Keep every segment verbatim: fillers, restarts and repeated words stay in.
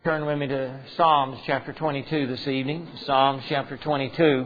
Turn with me to Psalms chapter twenty-two this evening. Psalms chapter twenty-two.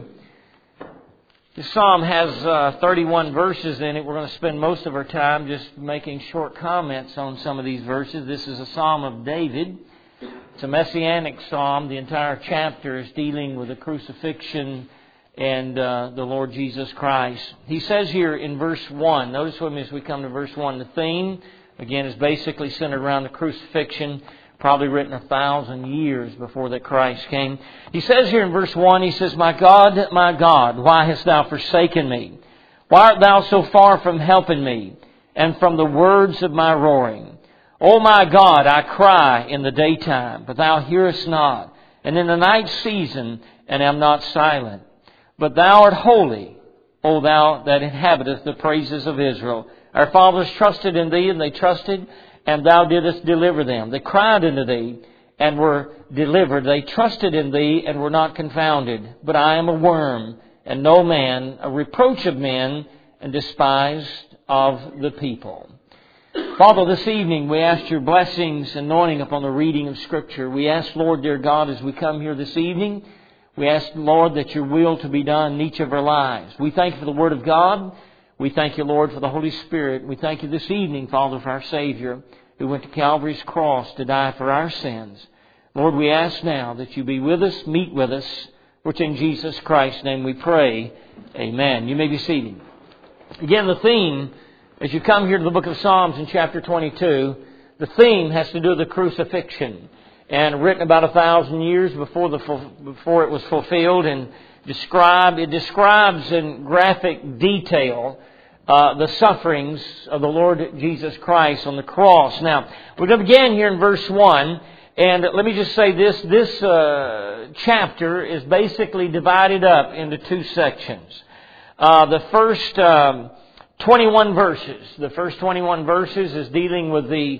This psalm has uh, thirty-one verses in it. We're going to spend most of our time just making short comments on some of these verses. This is a psalm of David. It's a messianic psalm. The entire chapter is dealing with the crucifixion and uh, the Lord Jesus Christ. He says here in verse one, notice with me as we come to verse one, the theme, again, is basically centered around the crucifixion. Probably written a thousand years before that Christ came. He says here in verse one, he says, My God, my God, why hast thou forsaken me? Why art thou so far from helping me, and from the words of my roaring? O my God, I cry in the daytime, but thou hearest not, and in the night season, and am not silent. But thou art holy, O thou that inhabiteth the praises of Israel. Our fathers trusted in thee, and they trusted, and thou didst deliver them. They cried unto thee, and were delivered. They trusted in thee, and were not confounded. But I am a worm, and no man, a reproach of men, and despised of the people. Father, this evening we ask your blessings and anointing upon the reading of Scripture. We ask, Lord, dear God, as we come here this evening, we ask, Lord, that your will to be done in each of our lives. We thank you for the Word of God. We thank you, Lord, for the Holy Spirit. We thank you this evening, Father, for our Savior, who went to Calvary's cross to die for our sins. Lord, we ask now that you be with us, meet with us, which in Jesus Christ's name we pray. Amen. You may be seated. Again, the theme, as you come here to the book of Psalms in chapter twenty-two, the theme has to do with the crucifixion. And written about a thousand years before the before it was fulfilled, and described it describes in graphic detail uh, the sufferings of the Lord Jesus Christ on the cross. Now, we're going to begin here in verse one, and let me just say this: this uh, chapter is basically divided up into two sections. Uh, the first um, twenty-one verses, the first twenty-one verses is dealing with the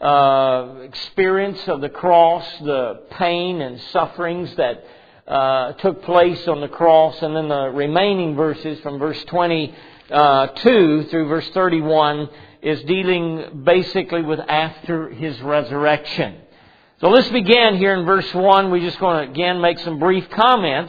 Uh, experience of the cross, the pain and sufferings that uh, took place on the cross, and then the remaining verses from verse twenty-two through verse thirty-one is dealing basically with after His resurrection. So let's begin here in verse one. We're just going to again make some brief comments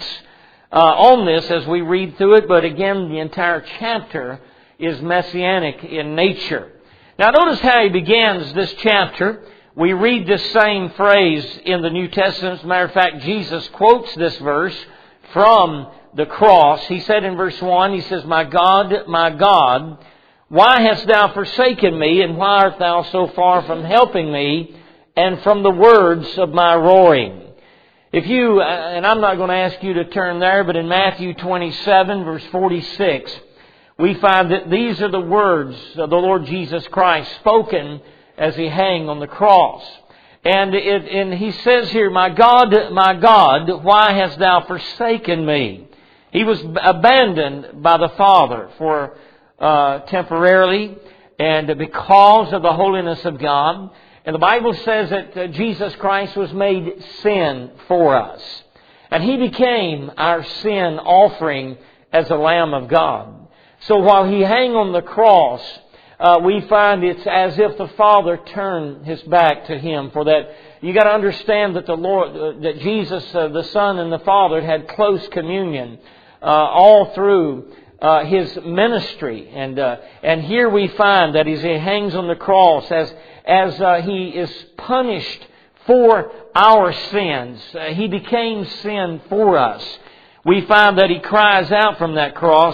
uh, on this as we read through it, but again the entire chapter is messianic in nature. Now notice how he begins this chapter. We read this same phrase in the New Testament. As a matter of fact, Jesus quotes this verse from the cross. He said in verse one, He says, My God, my God, why hast thou forsaken me, and why art thou so far from helping me, and from the words of my roaring? If you, and I'm not going to ask you to turn there, but in Matthew twenty-seven, verse forty-six, we find that these are the words of the Lord Jesus Christ spoken as He hung on the cross. And, it, and He says here, My God, my God, why hast thou forsaken me? He was abandoned by the Father for uh, temporarily and because of the holiness of God. And the Bible says that uh, Jesus Christ was made sin for us. And He became our sin offering as the Lamb of God. So while He hung on the cross, uh, we find it's as if the Father turned His back to Him. For that, you got to understand that the Lord, uh, that Jesus, uh, the Son, and the Father had close communion uh, all through uh, His ministry. And uh, and here we find that as He hangs on the cross, as as uh, He is punished for our sins, uh, He became sin for us. We find that He cries out from that cross.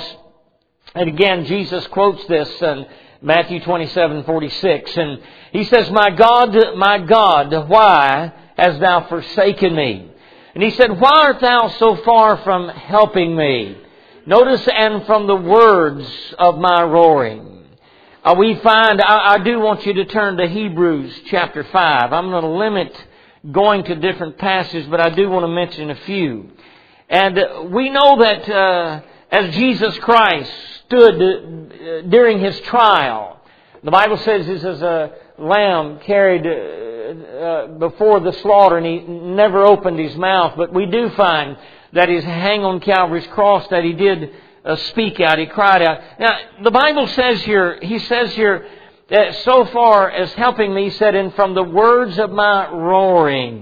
And again, Jesus quotes this in Matthew twenty-seven forty-six. And He says, My God, my God, why hast thou forsaken me? And He said, Why art thou so far from helping me? Notice, and from the words of my roaring. Uh, we find, I, I do want you to turn to Hebrews chapter five. I'm going to limit going to different passages, but I do want to mention a few. And we know that uh, as Jesus Christ stood during His trial, the Bible says He's as a lamb carried uh, before the slaughter, and He never opened His mouth. But we do find that He's hanging on Calvary's cross, that He did uh, speak out. He cried out. Now, the Bible says here, He says here, that so far as helping me, He said, and from the words of my roaring.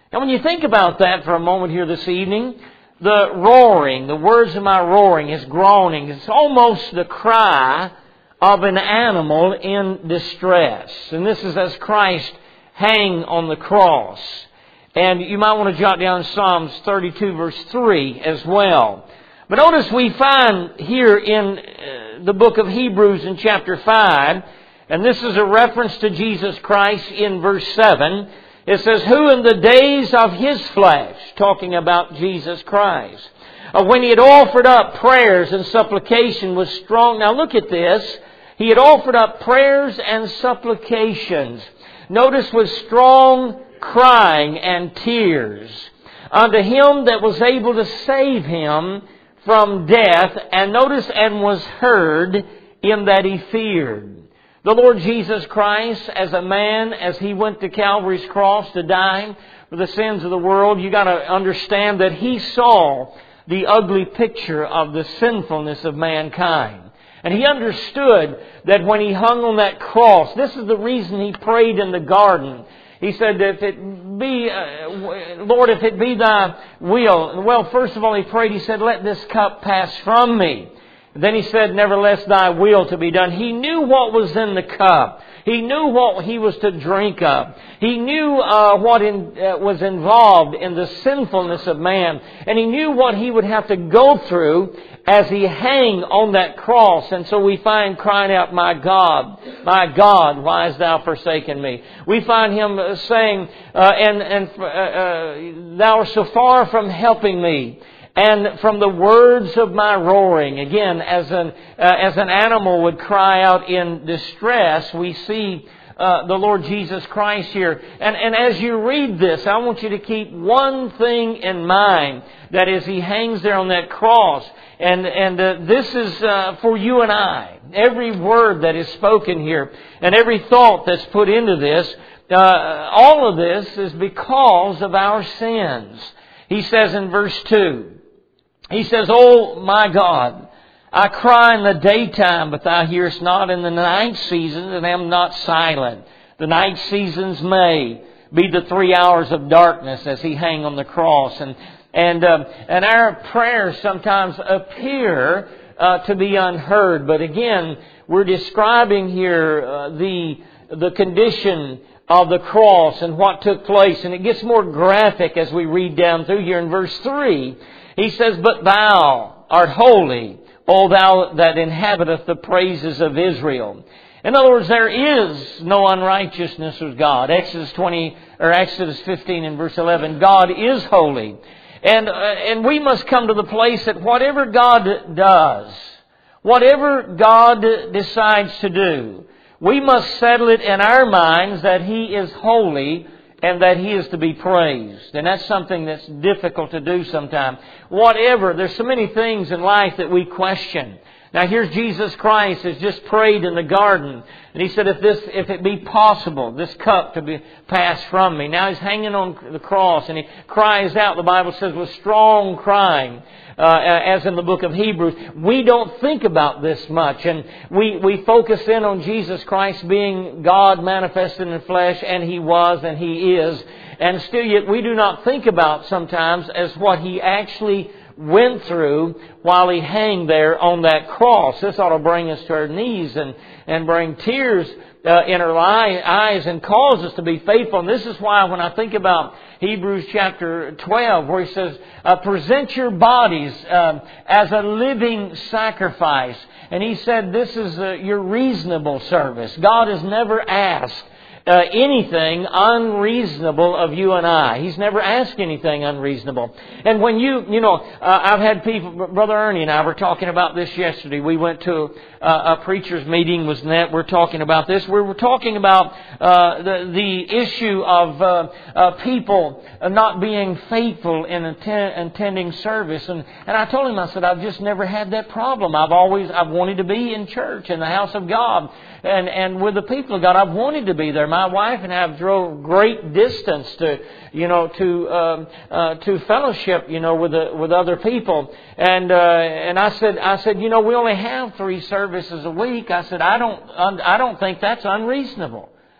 Now when you think about that for a moment here this evening, the roaring, the words of my roaring is groaning. It's almost the cry of an animal in distress. And this is as Christ hang on the cross. And you might want to jot down Psalms thirty-two verse three as well. But notice we find here in uh, the book of Hebrews in chapter five, and this is a reference to Jesus Christ in verse seven. It says, who in the days of His flesh, talking about Jesus Christ, uh, when He had offered up prayers and supplication was strong. Now look at this. He had offered up prayers and supplications. Notice with strong crying and tears unto Him that was able to save him from death. And notice, and was heard in that he feared. The Lord Jesus Christ, as a man, as He went to Calvary's cross to die for the sins of the world, you got to understand that He saw the ugly picture of the sinfulness of mankind. And He understood that when He hung on that cross, this is the reason He prayed in the garden. He said, if it be, uh, Lord, if it be Thy will. Well, first of all, He prayed, He said, let this cup pass from me. Then He said, nevertheless Thy will to be done. He knew what was in the cup. He knew what He was to drink of. He knew uh, what in, uh, was involved in the sinfulness of man. And He knew what He would have to go through as He hang on that cross. And so we find crying out, my God, my God, why hast Thou forsaken me? We find Him saying, uh, and, and uh, uh, Thou art so far from helping me. And from the words of my roaring, again, as an uh, as an animal would cry out in distress, we see uh, the Lord Jesus Christ here. And and as you read this, I want you to keep one thing in mind, that is, He hangs there on that cross. And and uh, this is uh, for you and I. Every word that is spoken here, and every thought that's put into this, uh, all of this is because of our sins. He says in verse two, He says, oh my God, I cry in the daytime, but Thou hearest not, in the night seasons, and am not silent. The night seasons may be the three hours of darkness as He hang on the cross. And and uh, and our prayers sometimes appear uh, to be unheard. But again, we're describing here uh, the the condition of the cross and what took place. And it gets more graphic as we read down through here in verse three. He says, but Thou art holy, O Thou that inhabiteth the praises of Israel. In other words, there is no unrighteousness with God. Exodus twenty or Exodus fifteen and verse eleven. God is holy. And, uh, and we must come to the place that whatever God does, whatever God decides to do, we must settle it in our minds that He is holy and that He is to be praised. And that's something that's difficult to do sometimes. Whatever, there's so many things in life that we question. Now here's Jesus Christ has just prayed in the garden. And He said, if this, if it be possible, this cup to be passed from me. Now He's hanging on the cross and He cries out, the Bible says, with strong crying. Uh, as in the book of Hebrews, we don't think about this much, and we, we focus in on Jesus Christ being God manifested in the flesh, and He was and He is, and still yet we do not think about sometimes as what He actually went through while He hung there on that cross. This ought to bring us to our knees and, and bring tears uh, in our eyes and cause us to be faithful. And this is why when I think about Hebrews chapter twelve, where He says, uh, present your bodies uh, as a living sacrifice. And He said this is uh, your reasonable service. God has never asked Uh, anything unreasonable of you and I. He's never asked anything unreasonable. And when you, you know, uh, I've had people, Brother Ernie and I were talking about this yesterday. We went to uh, a preacher's meeting, was net. We're talking about this. We were talking about uh, the, the issue of uh, uh, people not being faithful in attend, attending service. And, and I told him, I said, I've just never had that problem. I've always, I've wanted to be in church, in the house of God. And, and with the people of God, I've wanted to be there. My wife and I have drove great distance to, you know, to um, uh, to fellowship, you know, with the, with other people. And uh, and I said, I said, you know, we only have three services a week. I said, I don't, I don't think that's unreasonable.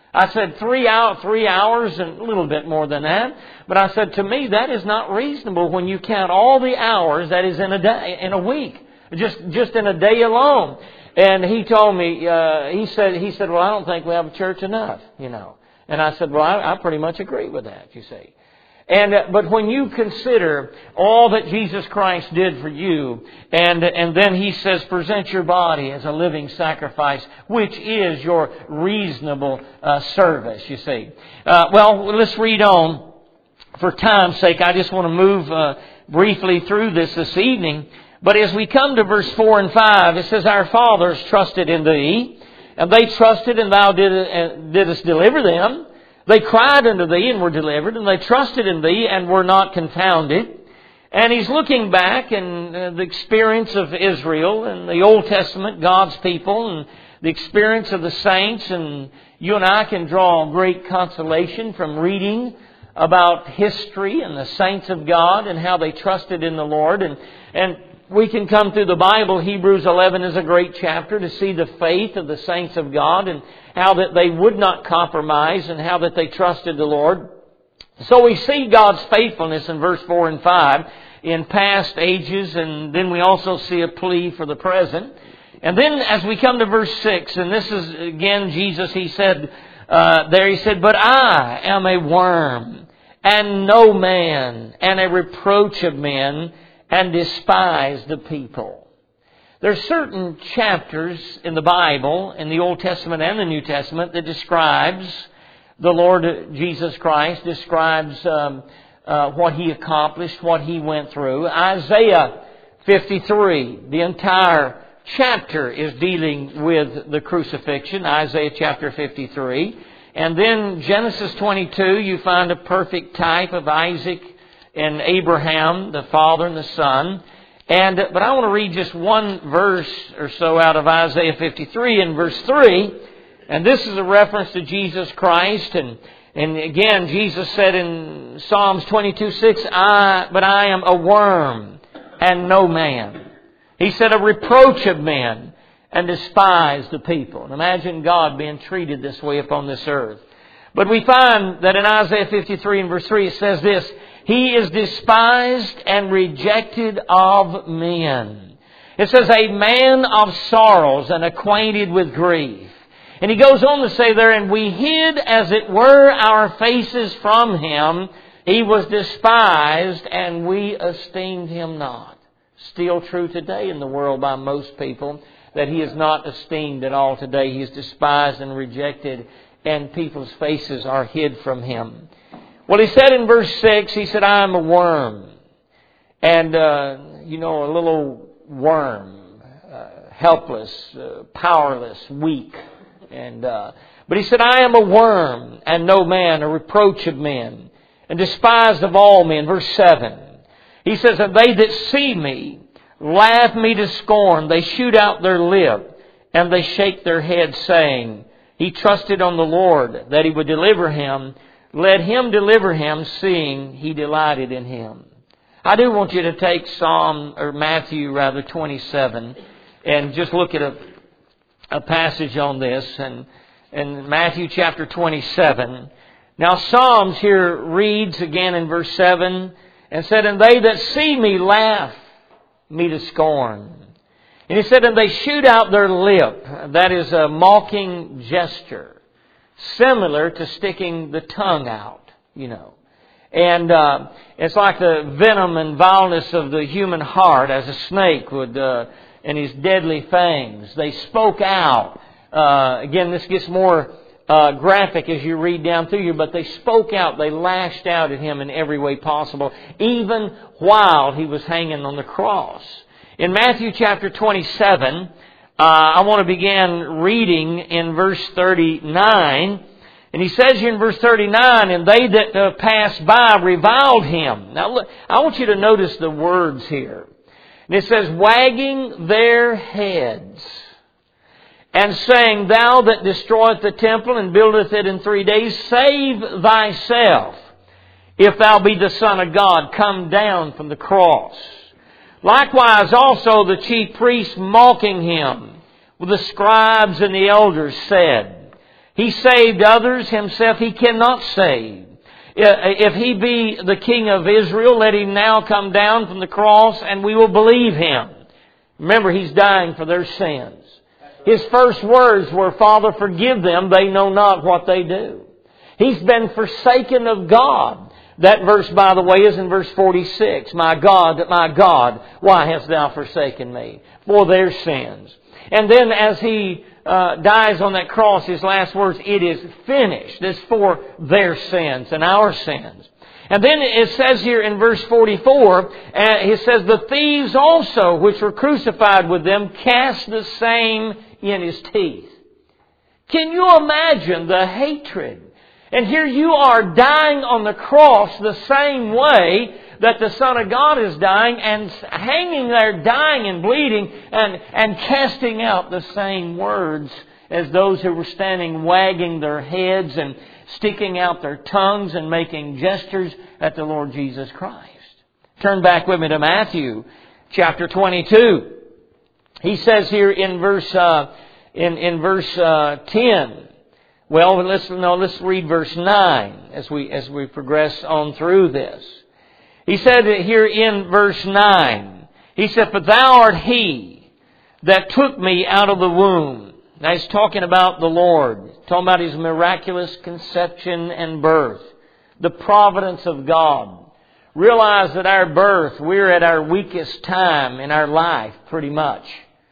I said three hour, three hours and a little bit more than that. But I said, to me, that is not reasonable when you count all the hours that is in a day, in a week, just just in a day alone. And he told me, uh, he said, he said, well, I don't think we have a church enough, you know. And I said, well, I, I pretty much agree with that, you see. And uh, but when you consider all that Jesus Christ did for you, and and then He says, present your body as a living sacrifice, which is your reasonable uh, service, you see. Uh, well, let's read on. For time's sake, I just want to move uh, briefly through this this evening. But as we come to verse four and five, it says, our fathers trusted in Thee, and they trusted, and Thou did, uh, didst deliver them. They cried unto Thee and were delivered, and they trusted in Thee and were not confounded. And he's looking back in uh, the experience of Israel and the Old Testament, God's people, and the experience of the saints. And you and I can draw great consolation from reading about history and the saints of God and how they trusted in the Lord. And, and we can come through the Bible. Hebrews eleven is a great chapter to see the faith of the saints of God and how that they would not compromise and how that they trusted the Lord. So we see God's faithfulness in verse four and five in past ages, and then we also see a plea for the present. And then as we come to verse six, and this is again Jesus, He said uh, there, He said, but I am a worm and no man, and a reproach of men, and despise the people. There's certain chapters in the Bible, in the Old Testament and the New Testament, that describes the Lord Jesus Christ, describes um, uh, what He accomplished, what He went through. Isaiah fifty-three, the entire chapter is dealing with the crucifixion, Isaiah chapter fifty-three. And then Genesis twenty-two, you find a perfect type of Isaac and Abraham, the father and the son. And but I want to read just one verse or so out of Isaiah fifty-three in verse three. And this is a reference to Jesus Christ. And, and again, Jesus said in Psalms twenty-two six, I, but I am a worm and no man. He said, a reproach of men, and despise the people. And imagine God being treated this way upon this earth. But we find that in Isaiah fifty-three and verse three it says this, He is despised and rejected of men. It says, a man of sorrows and acquainted with grief. And He goes on to say there, and we hid as it were our faces from Him. He was despised and we esteemed Him not. Still true today in the world by most people, that He is not esteemed at all today. He is despised and rejected, and people's faces are hid from Him. Well, He said in verse six, He said, I am a worm. And, uh, you know, a little worm, uh, helpless, uh, powerless, weak. And uh, But He said, I am a worm and no man, a reproach of men, and despised of all men. Verse seven, He says, and they that see me laugh me to scorn. They shoot out their lip, and they shake their head, saying, He trusted on the Lord, that He would deliver him. Let Him deliver him, seeing He delighted in him. I do want you to take Psalm, or Matthew rather, twenty-seven, and just look at a, a passage on this. And in Matthew chapter twenty-seven. Now Psalms here reads again in verse seven, and said, and they that see me laugh me to scorn. And He said, and they shoot out their lip. That is a mocking gesture, similar to sticking the tongue out, you know. And uh, it's like the venom and vileness of the human heart, as a snake would, uh, in his deadly fangs. They spoke out. Uh, again, this gets more uh, graphic as you read down through here, but they spoke out. They lashed out at Him in every way possible, even while He was hanging on the cross. In Matthew chapter twenty-seven, uh, I want to begin reading in verse thirty-nine. And He says here in verse thirty-nine, and they that uh, passed by reviled Him. Now look, I want you to notice the words here. And it says, wagging their heads, and saying, Thou that destroyest the temple and buildeth it in three days, save thyself. If thou be the Son of God, come down from the cross. Likewise also the chief priests mocking Him, with the scribes and the elders said, He saved others, Himself He cannot save. If He be the King of Israel, let Him now come down from the cross and we will believe Him. Remember, He's dying for their sins. His first words were, Father, forgive them, they know not what they do. He's been forsaken of God. That verse, by the way, is in verse forty-six. My God, my God, why hast Thou forsaken me? For their sins. And then as He uh, dies on that cross, His last words, it is finished. It's for their sins and our sins. And then it says here in verse forty-four, uh, it says, the thieves also, which were crucified with them, cast the same in His teeth. Can you imagine the hatred? And here you are dying on the cross the same way that the Son of God is dying, and hanging there dying and bleeding and, and casting out the same words as those who were standing wagging their heads and sticking out their tongues and making gestures at the Lord Jesus Christ. Turn back with me to Matthew chapter twenty-two. He says here in verse uh, in in verse uh, ten. Well, let's no, let's read verse nine as we as we progress on through this. He said here in verse nine. He said, "For Thou art He that took me out of the womb." Now He's talking about the Lord, talking about His miraculous conception and birth, the providence of God. Realize that our birth, we're at our weakest time in our life, pretty much.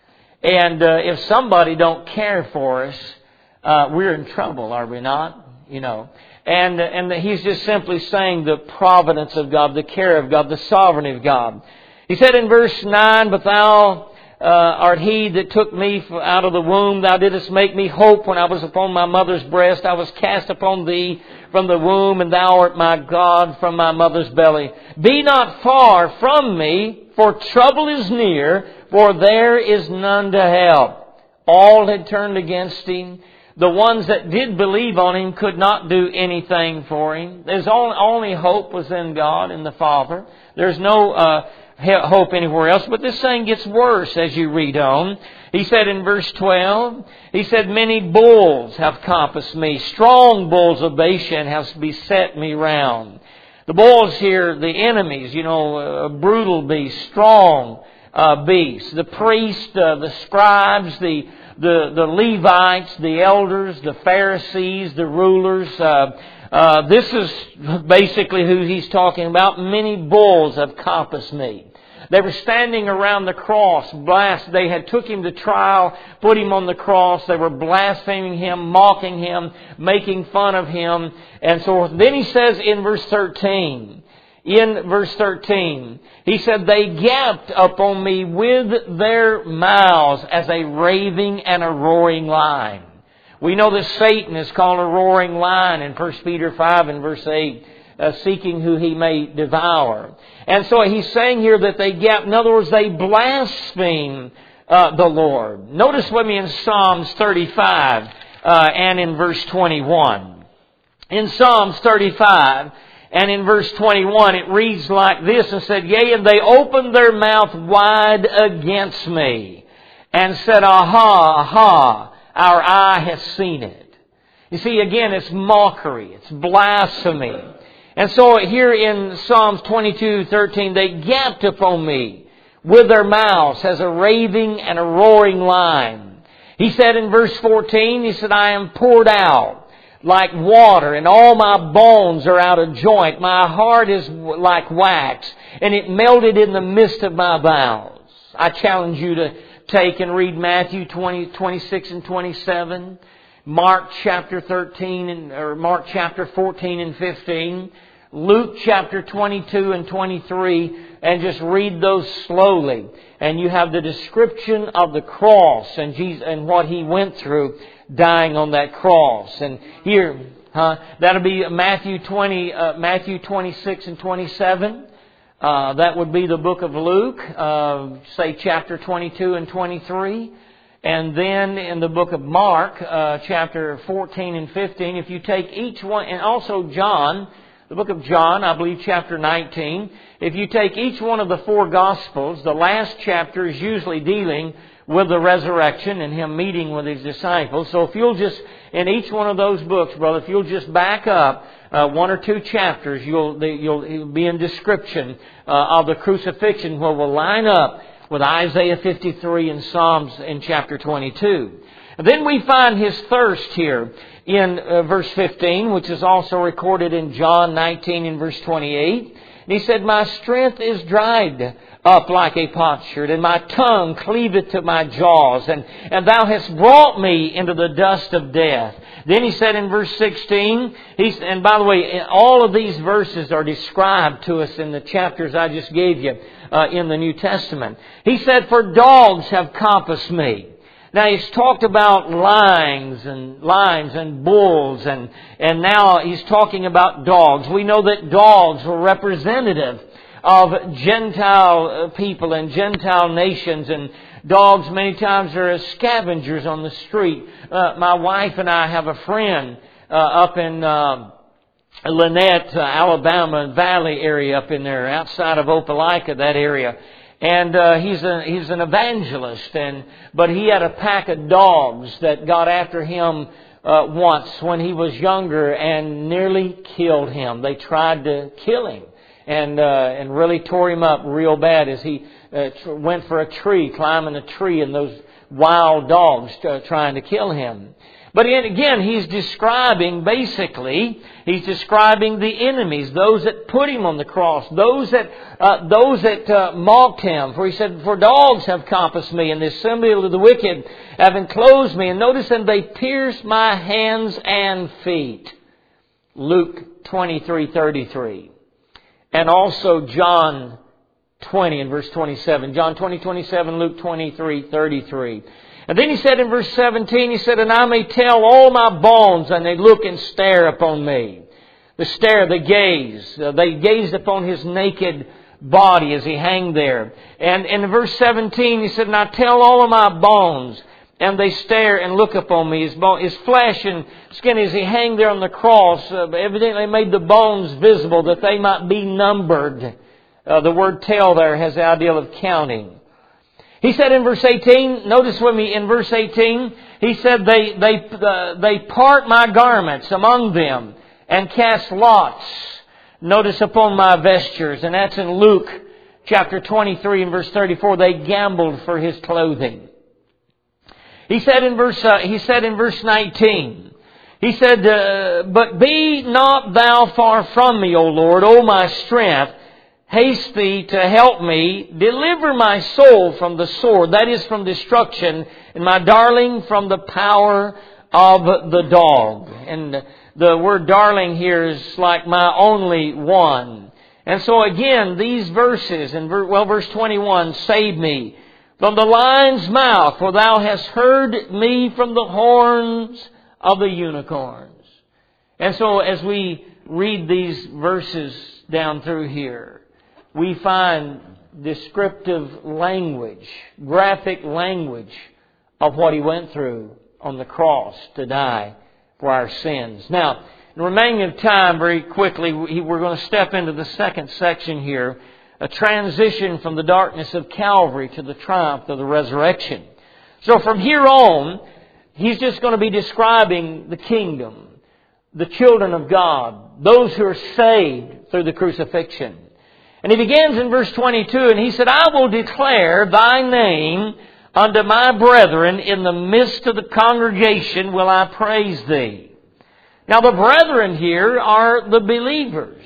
And uh, if somebody don't care for us, uh, we're in trouble, are we not? You know. And and He's just simply saying the providence of God, the care of God, the sovereignty of God. He said in verse nine, "But Thou uh, art He that took me out of the womb. Thou didst make me hope when I was upon my mother's breast. I was cast upon Thee from the womb, and Thou art my God from my mother's belly. Be not far from me, for trouble is near, for there is none to help." All had turned against Him. The ones that did believe on Him could not do anything for Him. There's only, only hope was in God and the Father. There's no uh, hope anywhere else. But this thing gets worse as you read on. He said in verse twelve, He said, "Many bulls have compassed me. Strong bulls of Bashan have beset me round." The bulls here, the enemies, you know, a brutal beast, strong uh, beast. The priests, uh, the scribes, the The, the Levites, the elders, the Pharisees, the rulers. Uh, uh, this is basically who he's talking about. Many bulls have compassed me. They were standing around the cross. Blast. They had took Him to trial, put Him on the cross. They were blaspheming Him, mocking Him, making fun of Him, and so forth. Then he says in verse thirteen, In verse thirteen, he said, "They gaped upon me with their mouths as a raving and a roaring lion." We know that Satan is called a roaring lion in First Peter five and verse eight, uh, seeking who he may devour. And so he's saying here that they gap. In other words, they blaspheme uh, the Lord. Notice with me in Psalms thirty-five uh, and in verse twenty-one. In Psalms thirty-five... And in verse twenty-one, it reads like this, and said, "Yea, and they opened their mouth wide against me, and said, Aha, aha, our eye has seen it." You see, again, it's mockery, it's blasphemy. And so here in Psalms twenty-two thirteen, "They gaped upon me with their mouths as a raving and a roaring lion." He said in verse fourteen, he said, "I am poured out like water, and all my bones are out of joint. My heart is like wax, and it melted in the midst of my bowels." I challenge you to take and read Matthew twenty, twenty-six and twenty-seven, Mark chapter thirteen, and, or Mark chapter fourteen and fifteen, Luke chapter twenty-two and twenty-three, and just read those slowly. And you have the description of the cross and Jesus and what He went through dying on that cross. And here, huh, that'll be Matthew twenty, uh, Matthew twenty-six and twenty-seven. Uh, that would be the book of Luke, uh, say chapter twenty-two and twenty-three. And then in the book of Mark, uh, chapter fourteen and fifteen. If you take each one, and also John, the book of John, I believe chapter nineteen. If you take each one of the four Gospels, the last chapter is usually dealing with the resurrection and Him meeting with His disciples. So if you'll just, in each one of those books, brother, if you'll just back up uh, one or two chapters, you'll, you'll, you'll be in description uh, of the crucifixion, where we'll line up with Isaiah fifty-three and Psalms in chapter twenty-two. And then we find His thirst here in uh, verse fifteen, which is also recorded in John nineteen and verse twenty-eight. And He said, "My strength is dried up like a potsherd, and my tongue cleaveth to my jaws, and, and Thou hast brought me into the dust of death." Then He said in verse sixteen, he's, and by the way, all of these verses are described to us in the chapters I just gave you uh, in the New Testament. He said, "For dogs have compassed me." Now He's talked about lions and lions and bulls, and, and now He's talking about dogs. We know that dogs were representative of Gentile people and Gentile nations, and dogs many times are as scavengers on the street. Uh, my wife and I have a friend uh, up in uh, Lynette, uh, Alabama Valley area up in there, outside of Opelika, that area. And uh, he's a he's an evangelist, and but he had a pack of dogs that got after him uh, once when he was younger and nearly killed him. They tried to kill him and uh, and really tore him up real bad as he uh, tr- went for a tree, climbing a tree, and those wild dogs uh, trying to kill him. But again, He's describing, basically, He's describing the enemies, those that put Him on the cross, those that uh, those that uh, mocked Him. For He said, "For dogs have compassed me, and the assembly of the wicked have enclosed me." And notice, "and they pierced my hands and feet." Luke twenty-three thirty-three. And also John twenty and verse twenty-seven. John twenty twenty-seven, Luke twenty-three thirty-three. And then He said in verse seventeen, He said, "And I may tell all my bones, and they look and stare upon me." The stare, the gaze. Uh, they gazed upon His naked body as He hanged there. And, and in verse seventeen, He said, "And I tell all of my bones, and they stare and look upon me." His, bone, his flesh and skin as He hanged there on the cross, uh, evidently made the bones visible that they might be numbered. Uh, the word "tell" there has the idea of counting. He said in verse eighteen, notice with me in verse eighteen, He said, they they uh, they part my garments among them and cast lots, notice, upon my vestures. And that's in Luke chapter twenty-three and verse thirty-four. They gambled for His clothing. He said in verse uh, He said in verse nineteen, He said, uh, "But be not Thou far from me, O Lord, O my strength. Haste Thee to help me. Deliver my soul from the sword," that is, from destruction, "and my darling from the power of the dog." And the word darling here is like my only one. And so again, these verses, in well, verse twenty-one, "Save me from the lion's mouth, for Thou hast heard me from the horns of the unicorns." And so as we read these verses down through here, we find descriptive language, graphic language of what He went through on the cross to die for our sins. Now, in the remaining of time, very quickly, we're going to step into the second section here, a transition from the darkness of Calvary to the triumph of the resurrection. So from here on, He's just going to be describing the kingdom, the children of God, those who are saved through the crucifixion. And He begins in verse twenty-two, and He said, "I will declare Thy name unto my brethren. In the midst of the congregation will I praise Thee." Now the brethren here are the believers.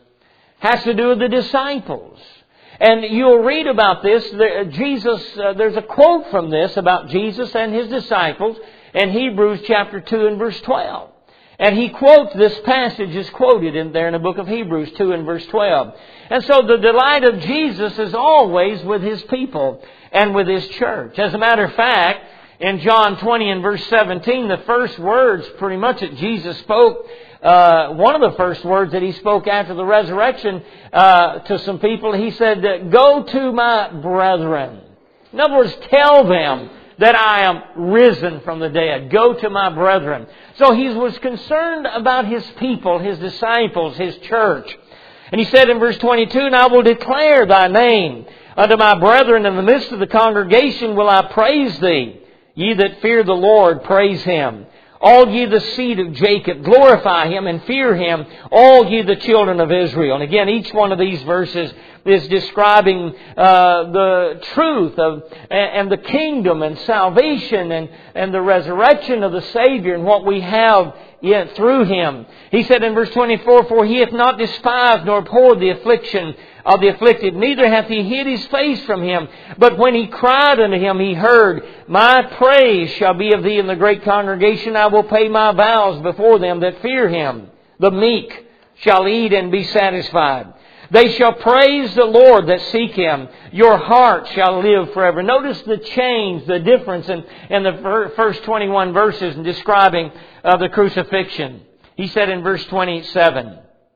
Has to do with the disciples. And you'll read about this. Jesus, uh, there's a quote from this about Jesus and His disciples in Hebrews chapter two and verse twelve. And he quotes, this passage is quoted in there in the book of Hebrews two and verse twelve. And so the delight of Jesus is always with His people and with His church. As a matter of fact, in John twenty and verse seventeen, the first words pretty much that Jesus spoke, uh, one of the first words that He spoke after the resurrection uh, to some people, He said, "Go to my brethren." In other words, tell them that I am risen from the dead. Go to my brethren. So He was concerned about His people, His disciples, His church. And He said in verse twenty-two, "And I will declare Thy name Unto my brethren in the midst of the congregation will I praise Thee. Ye that fear the Lord, praise Him. All ye the seed of Jacob, glorify Him and fear Him, all ye the children of Israel. And again, each one of these verses is describing uh, the truth of and the kingdom and salvation and, and the resurrection of the Savior and what we have yet through Him. He said in verse twenty-four, For He hath not despised nor abhorred the affliction of the afflicted, neither hath He hid His face from him. But when he cried unto Him, He heard. My praise shall be of Thee in the great congregation. I will pay my vows before them that fear Him. The meek shall eat and be satisfied. They shall praise the Lord that seek Him. Your heart shall live forever. Notice the change, the difference in, in the first twenty-one verses in describing uh, the crucifixion. He said in verse twenty-seven,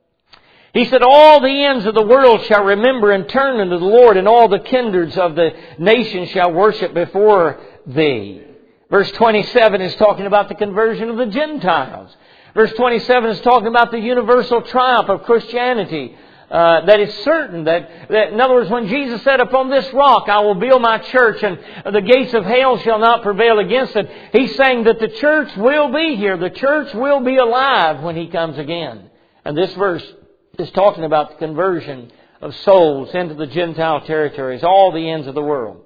He said, All the ends of the world shall remember and turn unto the Lord, and all the kindreds of the nations shall worship before Thee. Verse twenty-seven is talking about the conversion of the Gentiles. Verse twenty-seven is talking about the universal triumph of Christianity. Uh, that is certain that, that, in other words, when Jesus said, Upon this rock I will build my church, and the gates of hell shall not prevail against it, He's saying that the church will be here. The church will be alive when He comes again. And this verse is talking about the conversion of souls into the Gentile territories, all the ends of the world.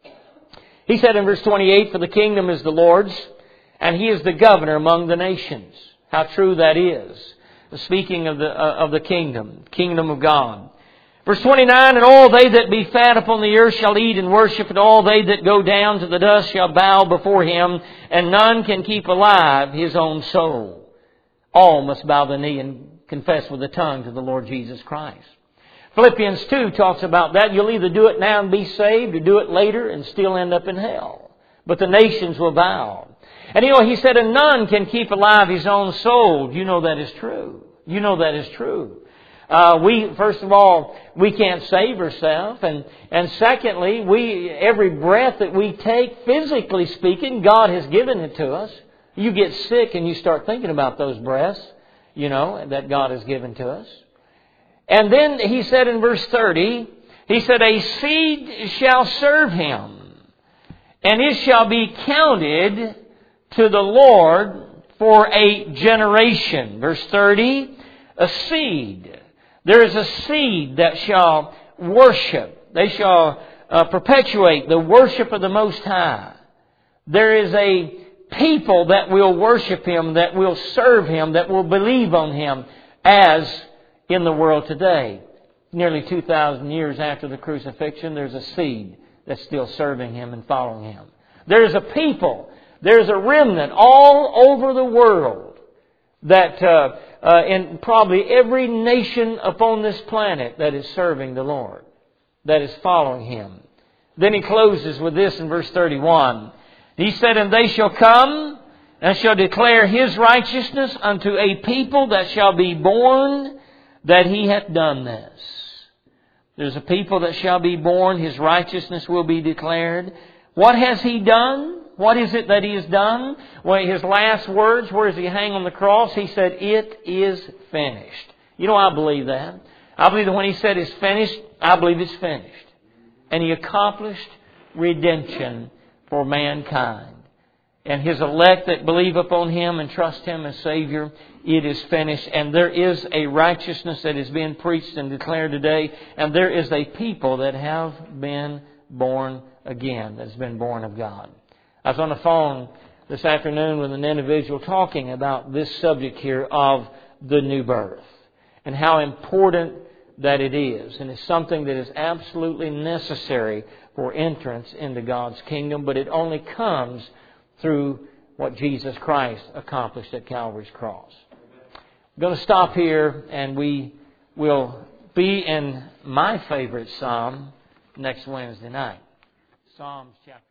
He said in verse twenty-eight, For the kingdom is the Lord's, and He is the governor among the nations. How true that is. Speaking of the uh, of the kingdom, kingdom of God. Verse twenty-nine, And all they that be fat upon the earth shall eat and worship, and all they that go down to the dust shall bow before Him, and none can keep alive his own soul. All must bow the knee and confess with the tongue to the Lord Jesus Christ. Philippians two talks about that. You'll either do it now and be saved, or do it later and still end up in hell. But the nations will bow. And you know, he said, and none can keep alive his own soul. You know that is true. You know that is true. Uh, we, first of all, we can't save ourselves. And, and secondly, we, every breath that we take, physically speaking, God has given it to us. You get sick and you start thinking about those breaths, you know, that God has given to us. And then he said in verse thirty, He said, A seed shall serve Him, and it shall be counted to the Lord for a generation. Verse thirty, a seed. There is a seed that shall worship. They shall uh, perpetuate the worship of the Most High. There is a people that will worship Him, that will serve Him, that will believe on Him, as in the world today. Nearly two thousand years after the crucifixion, there's a seed that's still serving Him and following Him. There's a people, there's a remnant all over the world that uh, uh, in probably every nation upon this planet that is serving the Lord, that is following Him. Then he closes with this in verse thirty-one. He said, And they shall come and shall declare His righteousness unto a people that shall be born, that He hath done this. There's a people that shall be born. His righteousness will be declared. What has He done? What is it that He has done? Well, His last words, where does He hang on the cross? He said, It is finished. You know, I believe that. I believe that when He said it's finished, I believe it's finished. And He accomplished redemption for mankind. And His elect that believe upon Him and trust Him as Savior, it is finished. And there is a righteousness that is being preached and declared today. And there is a people that have been born again, that has been born of God. I was on the phone this afternoon with an individual talking about this subject here of the new birth and how important that it is. And it's something that is absolutely necessary for entrance into God's kingdom, but it only comes through what Jesus Christ accomplished at Calvary's cross. I'm going to stop here, and we will be in my favorite psalm next Wednesday night. Psalms chapter